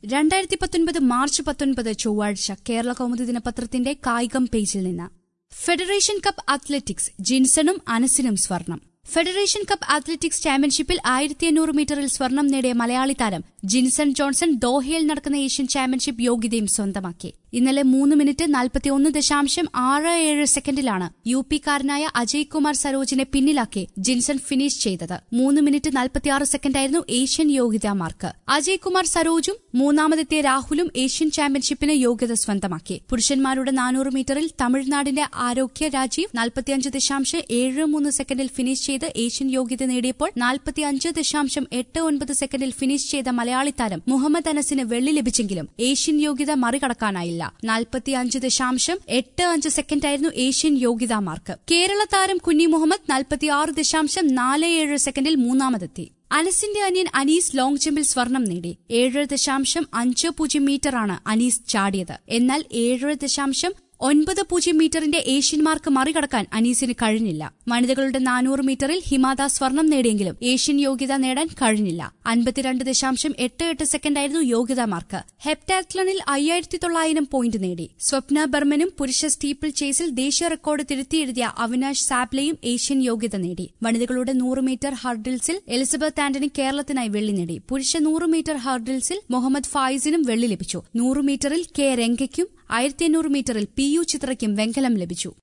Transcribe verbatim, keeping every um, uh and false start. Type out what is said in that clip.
രണ്ടായിരത്തി പത്തൊൻപത് മാർച്ച് പത്തൊൻപത് ചൊവ്വാഴ്ച കേരള കൗമുദി ദിനപത്രത്തിന്റെ കായികം പേജിൽ നിന്ന്. ഫെഡറേഷൻ കപ്പ് അത്ലറ്റിക്സ് ജിൻസണും അനസിനും സ്വർണം. ഫെഡറേഷൻ കപ്പ് അത്ലറ്റിക്സ് ചാമ്പ്യൻഷിപ്പിൽ ആയിരത്തി അഞ്ഞൂറ് മീറ്ററിൽ സ്വർണം നേടിയ മലയാളി താരം ജിൻസൺ ജോൺസൺ ദോഹയിൽ നടക്കുന്ന ഏഷ്യൻ ചാമ്പ്യൻഷിപ്പ് യോഗ്യതയും സ്വന്തമാക്കി. ഇന്നലെ മൂന്ന് മിനിറ്റ് നാൽപ്പത്തിയൊന്ന് ദശാംശം ആറ് ഏഴ് സെക്കൻഡിലാണ് യു പിക്കാരനായ അജയ് കുമാർ സരോജിനെ പിന്നിലാക്കി ജിൻസൺ ഫിനിഷ് ചെയ്തത്. മൂന്ന് മിനിറ്റ് നാൽപ്പത്തിയാറ് സെക്കൻഡായിരുന്നു ഏഷ്യൻ യോഗ്യതാ മാർക്ക്. അജയ് കുമാർ സരോജും മൂന്നാമതെത്തിയ രാഹുലും ഏഷ്യൻ ചാമ്പ്യൻഷിപ്പിന് യോഗ്യത സ്വന്തമാക്കി. പുരുഷന്മാരുടെ നാനൂറ് മീറ്ററിൽ തമിഴ്നാടിന്റെ ആരോഗ്യ രാജീവ് നാൽപ്പത്തിയഞ്ച് ദശാംശം ഏഴ് മൂന്ന് സെക്കൻഡിൽ ഫിനിഷ് ചെയ്ത് ഏഷ്യൻ യോഗ്യത നേടിയപ്പോൾ നാൽപ്പത്തിയഞ്ച് ദശാംശം എട്ട് ഒൻപത് സെക്കൻഡിൽ ഫിനിഷ് ചെയ്ത മലയാളി താരം മുഹമ്മദ് അനസിന് വെള്ളി ലഭിച്ചെങ്കിലും ഏഷ്യൻ യോഗ്യത മറികടക്കാനായില്ല. നാൽപ്പത്തിയഞ്ച് ദശാംശം എട്ട് അഞ്ച് സെക്കൻഡായിരുന്നു ഏഷ്യൻ യോഗ്യതാ മാർക്ക്. കേരള താരം കുഞ്ഞി മുഹമ്മദ് നാൽപ്പത്തിയാറ് ദശാംശം നാല് ഏഴ് സെക്കൻഡിൽ മൂന്നാമതെത്തി. അനസിന്റെ അനിയൻ അനീസ് ലോങ് ജമ്പിൽ സ്വർണം നേടി. ഏഴ് ദശാംശം അഞ്ച് പൂജ്യം മീറ്ററാണ് അനീസ് ചാടിയത്. എന്നാൽ ഏഴ് ദശാംശം ഒൻപത് പൂജ്യം മീറ്ററിന്റെ ഏഷ്യൻ മാർക്ക് മറികടക്കാൻ അനീസിന് കഴിഞ്ഞില്ല. വനിതകളുടെ നാനൂറ് മീറ്ററിൽ ഹിമാദാസ് സ്വർണം നേടിയെങ്കിലും ഏഷ്യൻ യോഗ്യത നേടാൻ കഴിഞ്ഞില്ല. അൻപത്തിരണ്ട് ദശാംശം എട്ട് എട്ട് സെക്കൻഡായിരുന്നു യോഗ്യതാ മാർക്ക്. ഹെപ്റ്റാത്ലണിൽ അയ്യായിരത്തി തൊള്ളായിരം പോയിന്റ് നേടി. സ്വപ്ന ബർമനും പുരുഷ സ്റ്റീപ്പിൾ ചേസിൽ ദേശീയ റെക്കോർഡ് തിരുത്തിയെഴുതിയ അവിനാഷ് സാബ്ലയും ഏഷ്യൻ യോഗ്യത നേടി. വനിതകളുടെ നൂറ് മീറ്റർ ഹർഡിൽസിൽ എലിസബത്ത് ആന്റണി കേരളത്തിനായി വെള്ളി നേടി. പുരുഷ നൂറ് മീറ്റർ ഹർഡിൽസിൽ മുഹമ്മദ് ഫായിസിനും വെള്ളി ലഭിച്ചു. നൂറ് മീറ്ററിൽ കെ രംഗയ്ക്കും ആയിരത്തി അഞ്ഞൂറ് മീറ്ററിൽ പി യു ചിത്രയ്ക്കും വെങ്കലം ലഭിച്ചു.